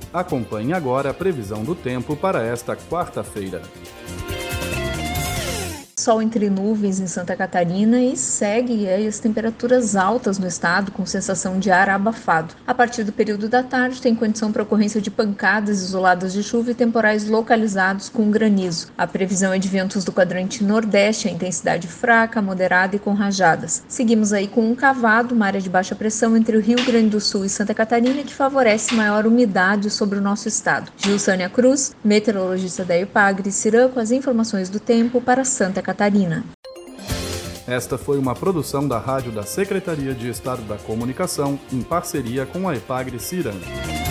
Acompanhe agora a previsão do tempo para esta quarta-feira. Sol entre nuvens em Santa Catarina e segue as temperaturas altas no estado, com sensação de ar abafado. A partir do período da tarde, tem condição para ocorrência de pancadas isoladas de chuva e temporais localizados com granizo. A previsão é de ventos do quadrante nordeste, a intensidade fraca, moderada e com rajadas. Seguimos aí com um cavado, uma área de baixa pressão entre o Rio Grande do Sul e Santa Catarina, que favorece maior umidade sobre o nosso estado. Gilsânia Cruz, meteorologista da EPAGRE Cirã, com as informações do tempo para Santa Catarina. Esta foi uma produção da Rádio da Secretaria de Estado da Comunicação, em parceria com a EPAGRE Cirã.